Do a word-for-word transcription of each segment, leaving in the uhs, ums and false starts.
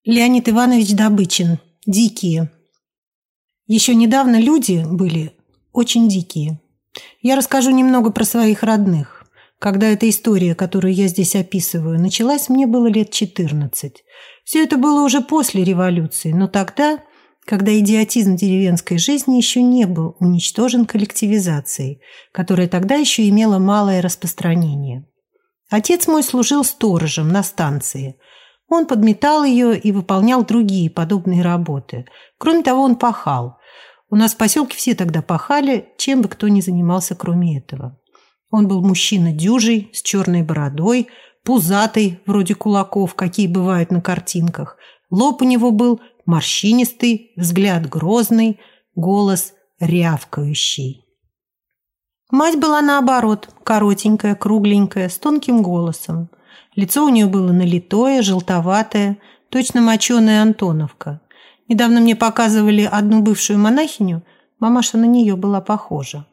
Леонид Иванович Добычин. Дикие. Еще недавно люди были очень дикие. Я расскажу немного про своих родных. Когда эта история, которую я здесь описываю, началась, мне было лет четырнадцать. Все это было уже после революции, но тогда, когда идиотизм деревенской жизни еще не был уничтожен коллективизацией, которая тогда еще имела малое распространение. Отец мой служил сторожем на станции. Он подметал ее и выполнял другие подобные работы. Кроме того, он пахал. У нас в поселке все тогда пахали, чем бы кто ни занимался, кроме этого. Он был мужчина дюжий, с черной бородой, пузатый, вроде кулаков, какие бывают на картинках. Лоб у него был морщинистый, взгляд грозный, голос рявкающий. Мать была наоборот, коротенькая, кругленькая, с тонким голосом. Лицо у нее было налитое, желтоватое, точно моченая Антоновка. Недавно мне показывали одну бывшую монахиню, мамаша на нее была похожа.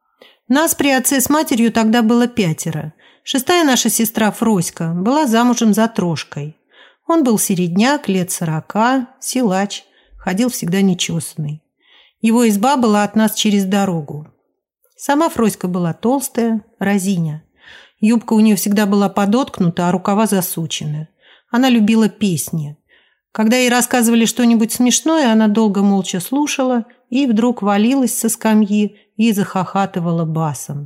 Нас при отце с матерью тогда было пятеро. Шестая наша сестра Фроська была замужем за Трошкой. Он был середняк, лет сорока, силач, ходил всегда нечесанный. Его изба была от нас через дорогу. Сама Фроська была толстая, разиня. Юбка у нее всегда была подоткнута, а рукава засучены. Она любила песни. Когда ей рассказывали что-нибудь смешное, она долго молча слушала и вдруг валилась со скамьи и захохатывала басом.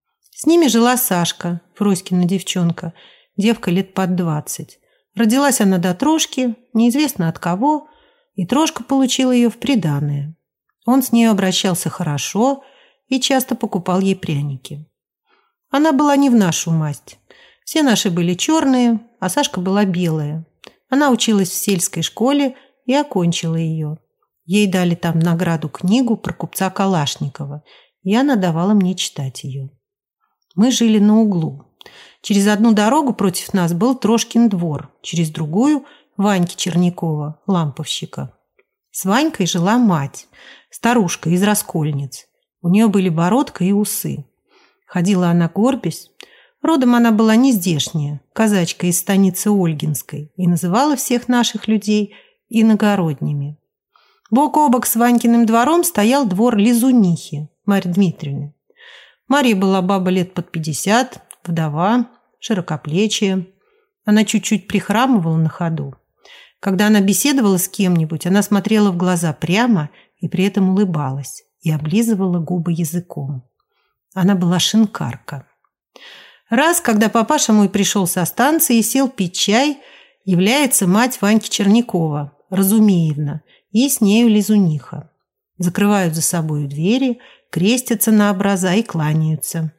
С ними жила Сашка, Фроськина девчонка, девка лет под двадцать. Родилась она до Трошки, неизвестно от кого, и Трошка получил ее в приданое. Он с ней обращался хорошо и часто покупал ей пряники. Она была не в нашу масть. Все наши были черные, а Сашка была белая. Она училась в сельской школе и окончила ее. Ей дали там награду книгу про купца Калашникова, и она давала мне читать ее. Мы жили на углу. Через одну дорогу против нас был Трошкин двор, через другую – Ваньки Чернякова, ламповщика. С Ванькой жила мать, старушка из Раскольниц. У нее были бородка и усы. Ходила она горбясь. Родом она была не здешняя, казачка из станицы Ольгинской, и называла всех наших людей иногородними. Бок о бок с Ванькиным двором стоял двор Лизунихи, Марьи Дмитриевны. Марья была баба лет под пятьдесят, вдова, широкоплечья. Она чуть-чуть прихрамывала на ходу. Когда она беседовала с кем-нибудь, она смотрела в глаза прямо и при этом улыбалась и облизывала губы языком. Она была шинкарка. Раз, когда папаша мой пришел со станции и сел пить чай, является мать Ваньки Чернякова, Разумеевна, и с нею Лизуниха. Закрывают за собой двери, крестятся на образа и кланяются.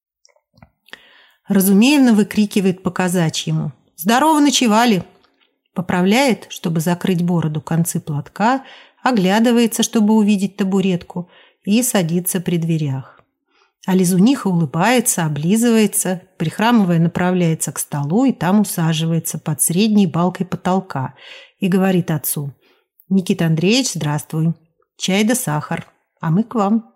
Разумеевна выкрикивает по-казачьему: «Здорово ночевали!» Поправляет, чтобы закрыть бороду, концы платка, оглядывается, чтобы увидеть табуретку, и садится при дверях. А Лизуниха улыбается, облизывается, прихрамывая, направляется к столу и там усаживается под средней балкой потолка и говорит отцу: «Никита Андреевич, здравствуй. Чай да сахар, а мы к вам».